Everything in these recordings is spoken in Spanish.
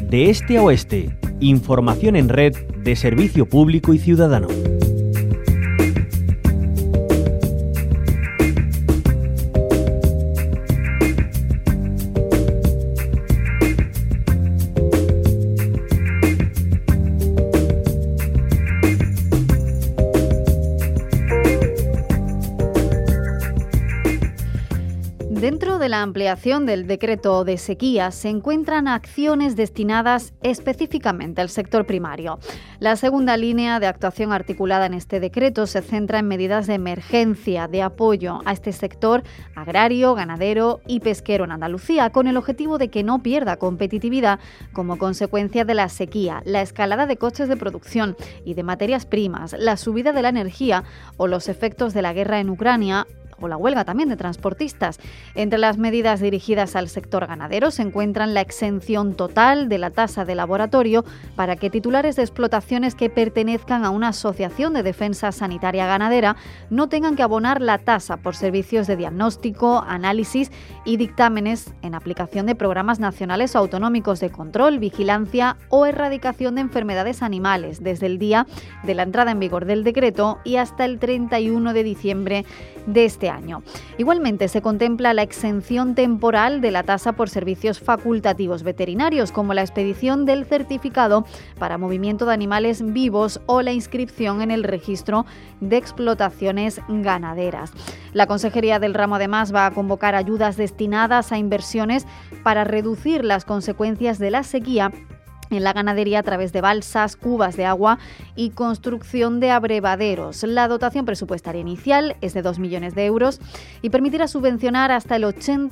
De este a oeste, información en red de servicio público y ciudadano. Dentro de la ampliación del decreto de sequía se encuentran acciones destinadas específicamente al sector primario. La segunda línea de actuación articulada en este decreto se centra en medidas de emergencia de apoyo a este sector agrario, ganadero y pesquero en Andalucía, con el objetivo de que no pierda competitividad como consecuencia de la sequía, la escalada de costes de producción y de materias primas, la subida de la energía o los efectos de la guerra en Ucrania, o la huelga también de transportistas. Entre las medidas dirigidas al sector ganadero se encuentran la exención total de la tasa de laboratorio para que titulares de explotaciones que pertenezcan a una asociación de defensa sanitaria ganadera no tengan que abonar la tasa por servicios de diagnóstico, análisis y dictámenes en aplicación de programas nacionales o autonómicos de control, vigilancia o erradicación de enfermedades animales desde el día de la entrada en vigor del decreto y hasta el 31 de diciembre de este año. Igualmente se contempla la exención temporal de la tasa por servicios facultativos veterinarios, como la expedición del certificado para movimiento de animales vivos o la inscripción en el registro de explotaciones ganaderas. La Consejería del ramo además va a convocar ayudas destinadas a inversiones para reducir las consecuencias de la sequía en la ganadería a través de balsas, cubas de agua y construcción de abrevaderos. La dotación presupuestaria inicial es de 2 millones de euros y permitirá subvencionar hasta el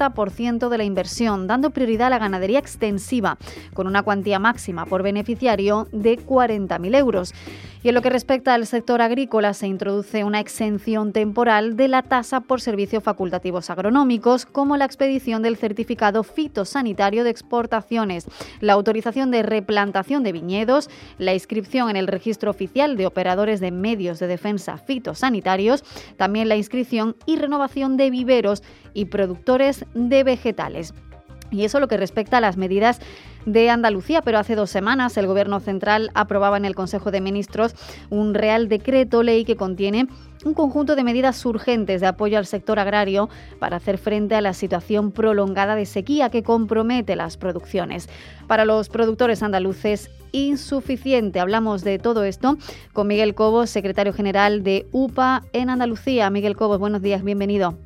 80% de la inversión, dando prioridad a la ganadería extensiva, con una cuantía máxima por beneficiario de 40.000 euros. Y en lo que respecta al sector agrícola, se introduce una exención temporal de la tasa por servicios facultativos agronómicos, como la expedición del certificado fitosanitario de exportaciones, la autorización de replantación de viñedos, la inscripción en el registro oficial de operadores de medios de defensa fitosanitarios, también la inscripción y renovación de viveros y productores de vegetales. Y eso lo que respecta a las medidas de Andalucía, pero hace 2 semanas el Gobierno central aprobaba en el Consejo de Ministros un Real Decreto Ley que contiene un conjunto de medidas urgentes de apoyo al sector agrario para hacer frente a la situación prolongada de sequía que compromete las producciones. Para los productores andaluces, insuficiente. Hablamos de todo esto con Miguel Cobos, secretario general de UPA en Andalucía. Miguel Cobos, buenos días, bienvenido.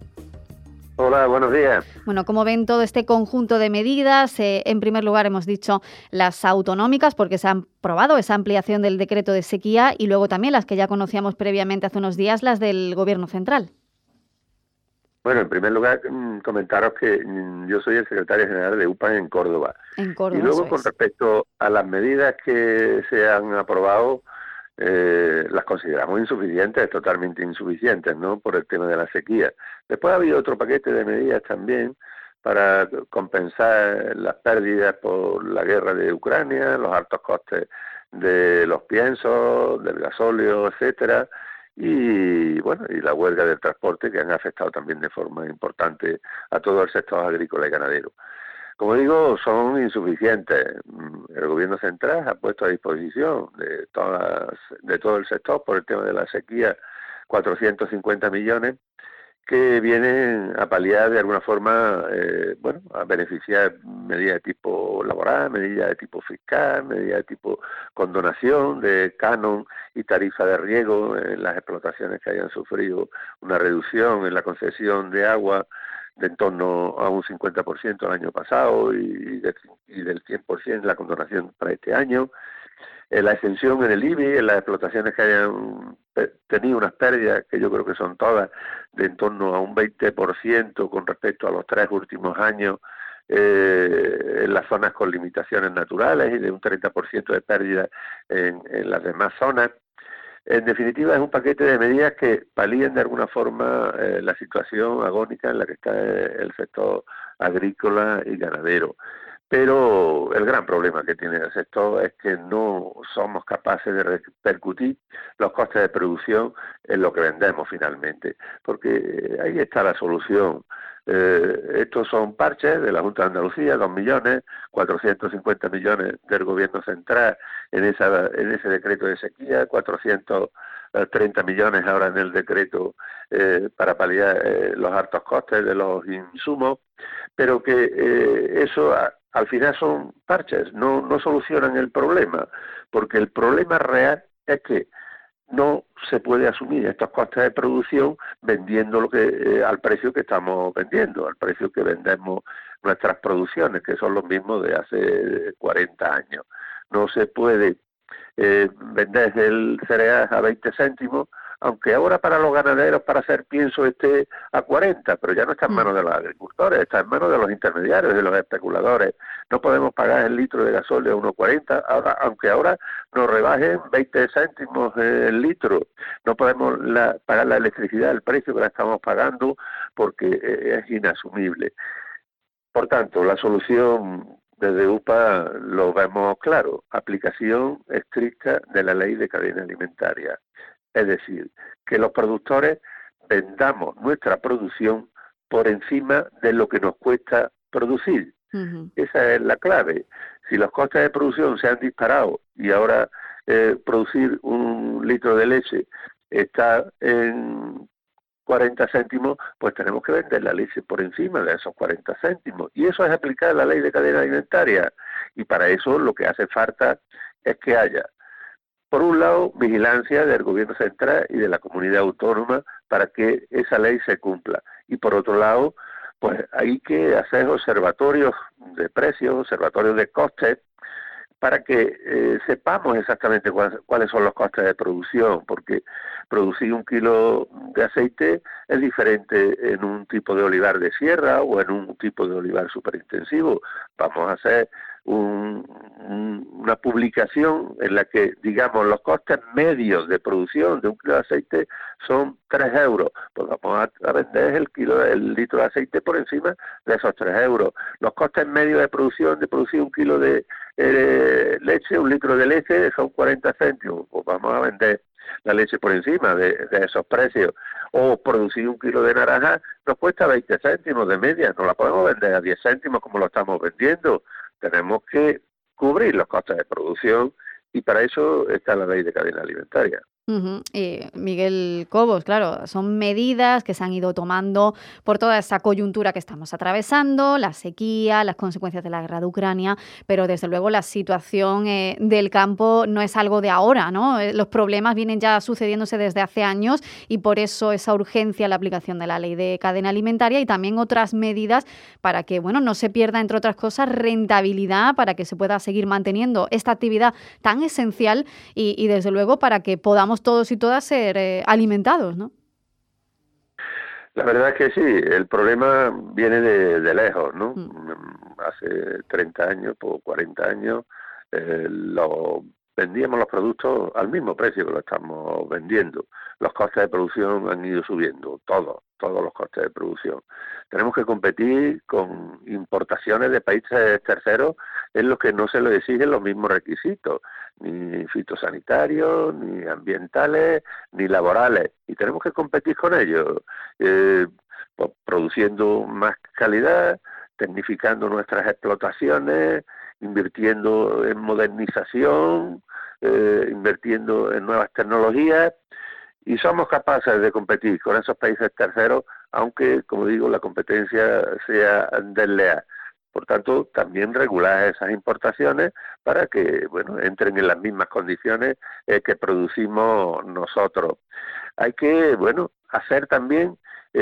Hola, buenos días. Bueno, ¿cómo ven todo este conjunto de medidas? En primer lugar, hemos dicho las autonómicas, porque se han aprobado esa ampliación del decreto de sequía, y luego también las que ya conocíamos previamente hace unos días, las del Gobierno central. Bueno, en primer lugar, comentaros que yo soy el secretario general de UPA en Córdoba. En Córdoba, y luego, con respecto a las medidas que se han aprobado, las consideramos insuficientes, totalmente insuficientes, ¿no?, por el tema de la sequía. Después ha habido otro paquete de medidas también para compensar las pérdidas por la guerra de Ucrania, los altos costes de los piensos, del gasóleo, etcétera, y bueno, y la huelga del transporte, que han afectado también de forma importante a todo el sector agrícola y ganadero. Como digo, son insuficientes. El Gobierno central ha puesto a disposición de todo el sector por el tema de la sequía 450 millones que vienen a paliar de alguna forma, a beneficiar medidas de tipo laboral, medidas de tipo fiscal, medidas de tipo condonación de canon y tarifa de riego en las explotaciones que hayan sufrido una reducción en la concesión de agua de en torno a un 50% el año pasado y del 100% la condonación para este año. La exención en el IBI, en las explotaciones que hayan tenido unas pérdidas, que yo creo que son todas, de en torno a un 20% con respecto a los 3 últimos años, en las zonas con limitaciones naturales y de un 30% de pérdida en las demás zonas. En definitiva, es un paquete de medidas que palían de alguna forma la situación agónica en la que está el sector agrícola y ganadero. Pero el gran problema que tiene el sector es que no somos capaces de repercutir los costes de producción en lo que vendemos finalmente, porque ahí está la solución. Estos son parches de la Junta de Andalucía, 2 millones, 450 millones del Gobierno central en ese decreto de sequía, 430 millones ahora en el decreto para paliar los altos costes de los insumos, pero que eso al final son parches, no solucionan el problema, porque el problema real es que no se puede asumir estos costes de producción vendiendo lo que al precio que estamos vendiendo, al precio que vendemos nuestras producciones, que son los mismos de hace 40 años. No se puede vender el cereal a 20 céntimos, aunque ahora para los ganaderos, para hacer pienso, esté a 40, pero ya no está en manos de los agricultores, está en manos de los intermediarios, de los especuladores. No podemos pagar el litro de gasóleo a 1,40, aunque ahora nos rebajen 20 céntimos el litro. No podemos pagar la electricidad al precio que la estamos pagando porque es inasumible. Por tanto, la solución desde UPA lo vemos claro: aplicación estricta de la ley de cadena alimentaria. Es decir, que los productores vendamos nuestra producción por encima de lo que nos cuesta producir. Uh-huh. Esa es la clave. Si los costes de producción se han disparado y ahora producir un litro de leche está en 40 céntimos, pues tenemos que vender la leche por encima de esos 40 céntimos. Y eso es aplicar la ley de cadena alimentaria. Y para eso lo que hace falta es que haya, por un lado, vigilancia del Gobierno central y de la comunidad autónoma para que esa ley se cumpla. Y por otro lado, pues hay que hacer observatorios de precios, observatorios de costes, para que sepamos exactamente cuáles son los costes de producción, porque producir 1 kilo de aceite es diferente en un tipo de olivar de sierra o en un tipo de olivar superintensivo. Vamos a hacer una publicación en la que, digamos, los costes medios de producción de 1 kilo de aceite son 3 euros. Pues vamos a vender el litro de aceite por encima de esos 3 euros. Los costes medios de producir 1 kilo de leche, 1 litro de leche, son 40 céntimos. Pues vamos a vender la leche por encima de esos precios. O producir 1 kilo de naranja nos cuesta 20 céntimos de media, no la podemos vender a 10 céntimos como lo estamos vendiendo. Tenemos que cubrir los costes de producción y para eso está la ley de cadena alimentaria. Uh-huh. Miguel Cobos, claro, son medidas que se han ido tomando por toda esa coyuntura que estamos atravesando, la sequía, las consecuencias de la guerra de Ucrania, pero desde luego la situación del campo no es algo de ahora, ¿no? Los problemas vienen ya sucediéndose desde hace años y por eso esa urgencia en la aplicación de la ley de cadena alimentaria y también otras medidas para que, bueno, no se pierda, entre otras cosas, rentabilidad, para que se pueda seguir manteniendo esta actividad tan esencial y desde luego para que podamos todos y todas ser alimentados, ¿no? La verdad es que sí, el problema viene de lejos, ¿no? Hace 30 años, por 40 años, vendíamos los productos al mismo precio que lo estamos vendiendo. Los costes de producción han ido subiendo, todos los costes de producción. Tenemos que competir con importaciones de países terceros en los que no se les exigen los mismos requisitos, ni fitosanitarios, ni ambientales, ni laborales. Y tenemos que competir con ellos, produciendo más calidad, tecnificando nuestras explotaciones, invirtiendo en modernización, invirtiendo en nuevas tecnologías, y somos capaces de competir con esos países terceros, aunque, como digo, la competencia sea desleal. Por tanto, también regular esas importaciones para que, bueno, entren en las mismas condiciones que producimos nosotros. Hay que, bueno, hacer también,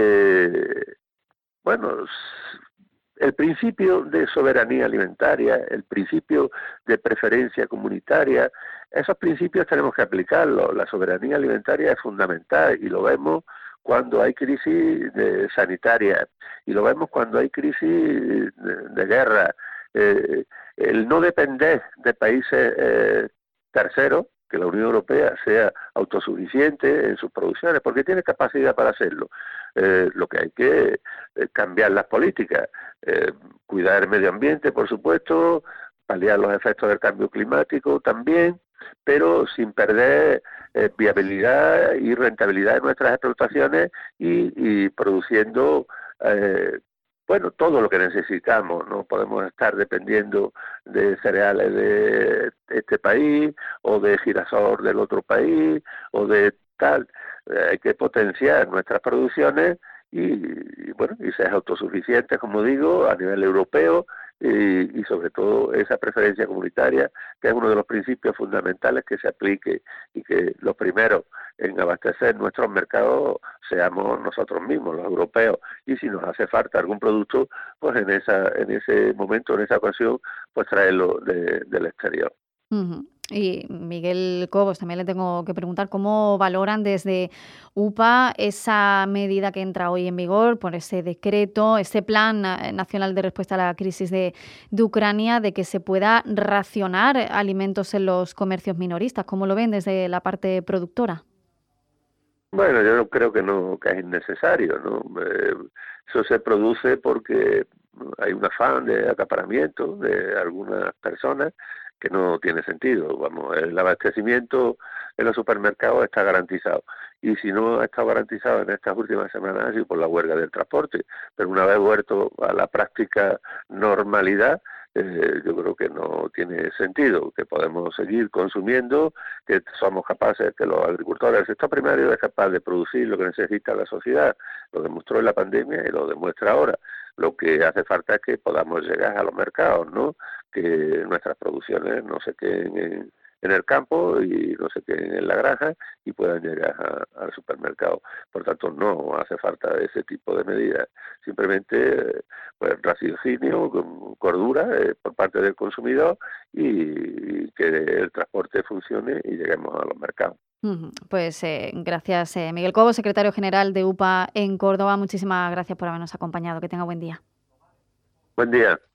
el principio de soberanía alimentaria, el principio de preferencia comunitaria, esos principios tenemos que aplicarlos. La soberanía alimentaria es fundamental y lo vemos cuando hay crisis sanitaria y lo vemos cuando hay crisis de guerra. El no depender de países terceros, que la Unión Europea sea autosuficiente en sus producciones, porque tiene capacidad para hacerlo. Lo que hay que cambiar las políticas, cuidar el medio ambiente, por supuesto, paliar los efectos del cambio climático también, pero sin perder viabilidad y rentabilidad de nuestras explotaciones y produciendo bueno, todo lo que necesitamos. No podemos estar dependiendo de cereales de este país o de girasol del otro país o de tal. Hay que potenciar nuestras producciones bueno, y ser autosuficientes, como digo, a nivel europeo y sobre todo esa preferencia comunitaria, que es uno de los principios fundamentales que se aplique y que los primeros en abastecer nuestros mercados seamos nosotros mismos, los europeos, y si nos hace falta algún producto, pues en ese momento, en esa ocasión, pues traerlo del exterior. Ujú. Y Miguel Cobos, también le tengo que preguntar cómo valoran desde UPA esa medida que entra hoy en vigor por ese decreto, ese plan nacional de respuesta a la crisis de Ucrania, de que se pueda racionar alimentos en los comercios minoristas. ¿Cómo lo ven desde la parte productora? Bueno, yo no creo que es innecesario, ¿no? Eso se produce porque hay un afán de acaparamiento de algunas personas que no tiene sentido. Vamos, el abastecimiento en los supermercados está garantizado. Y si no ha estado garantizado en estas últimas semanas, ha sido por la huelga del transporte. Pero una vez vuelto a la práctica normalidad, yo creo que no tiene sentido, que podemos seguir consumiendo, que somos capaces, que los agricultores, el sector primario es capaz de producir lo que necesita la sociedad, lo demostró en la pandemia y lo demuestra ahora. Lo que hace falta es que podamos llegar a los mercados, ¿no? Que nuestras producciones no se queden en el campo y no se queden en la granja y puedan llegar al supermercado. Por tanto, no hace falta ese tipo de medidas. Simplemente, pues, raciocinio, cordura por parte del consumidor y que el transporte funcione y lleguemos a los mercados. Pues gracias, Miguel Cobos, secretario general de UPA en Córdoba. Muchísimas gracias por habernos acompañado. Que tenga buen día. Buen día.